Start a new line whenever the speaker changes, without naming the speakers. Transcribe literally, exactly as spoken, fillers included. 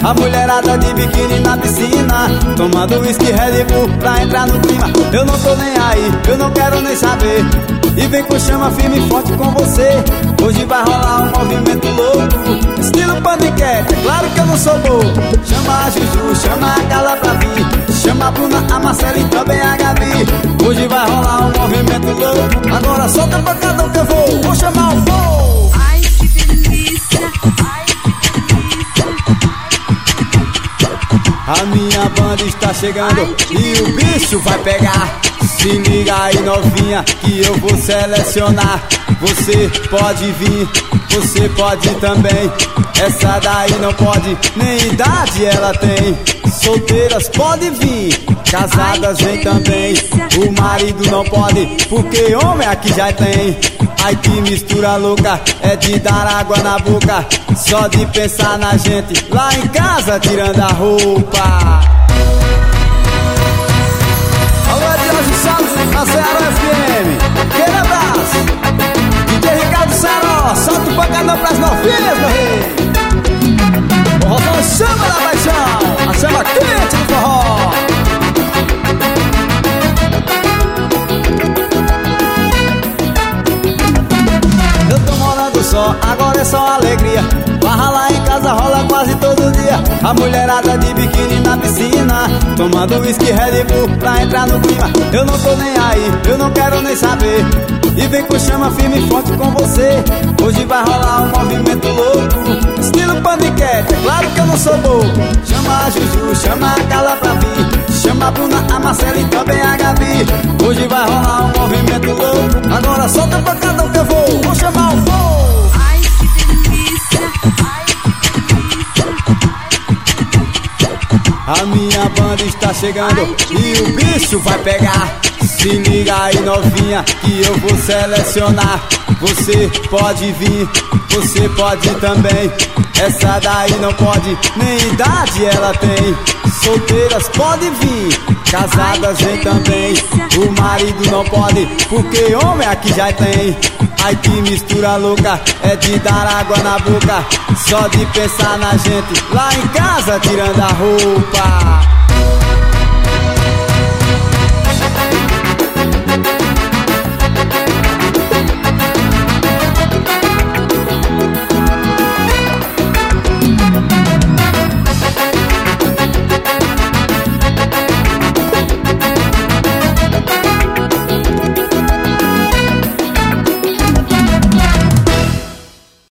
A mulherada de biquíni na piscina, tomando whisky Red Bull pra entrar no clima. Eu não tô nem aí, eu não quero nem saber. E vem com chama firme e forte com você. Hoje vai rolar um movimento louco, estilo paniquete, é claro que eu não sou bobo. Chama a Juju, chama a Carla pra vir, chama a Bruna, a Marcela e também a Gabi. Hoje vai rolar um movimento louco. Agora solta pra cada um que eu vou, vou chamar o povo.
Ai que delícia, ai que delícia.
A minha banda está chegando.
Ai,
e o bicho vai pegar. Se liga aí novinha que eu vou selecionar. Você pode vir, você pode também. Essa daí não pode, nem idade ela tem. Solteiras pode vir, casadas vem também. O marido não pode, porque homem aqui já tem. Ai que mistura louca, é de dar água na boca. Só de pensar na gente, lá em casa tirando a roupa. Alô, Jorge Salles, na Ceará F M. Aquele abraço. D J Ricardo Saró, solta o pancadão pras novinhas, meu rei. O Rosão chama da paixão, a chama quente do forró. Eu tô morando só, agora é só alegria. Barra lá em casa rola quase todo dia. A mulherada de biquíni na piscina, tomando whisky Red Bull pra entrar no clima. Eu não tô nem aí, eu não quero nem saber. E vem com chama firme e forte com você. Hoje vai rolar um movimento louco, estilo paniquete, é claro que eu não sou bobo. Chama a Juju, chama a Carla pra vir, chama a Bruna, a Marcela e também a Gabi. Hoje vai rolar um movimento louco. Agora solta pra cada um que eu vou, vou chamar o povo.
Ai que delícia, ai que delícia.
A minha banda está chegando.
Ai,
e o bicho vai pegar. Se liga aí novinha que eu vou selecionar. Você pode vir, você pode também. Essa daí não pode, nem idade ela tem. Solteiras pode vir, casadas vem também. O marido não pode, porque homem aqui já tem. Ai que mistura louca, é de dar água na boca. Só de pensar na gente, lá em casa tirando a roupa.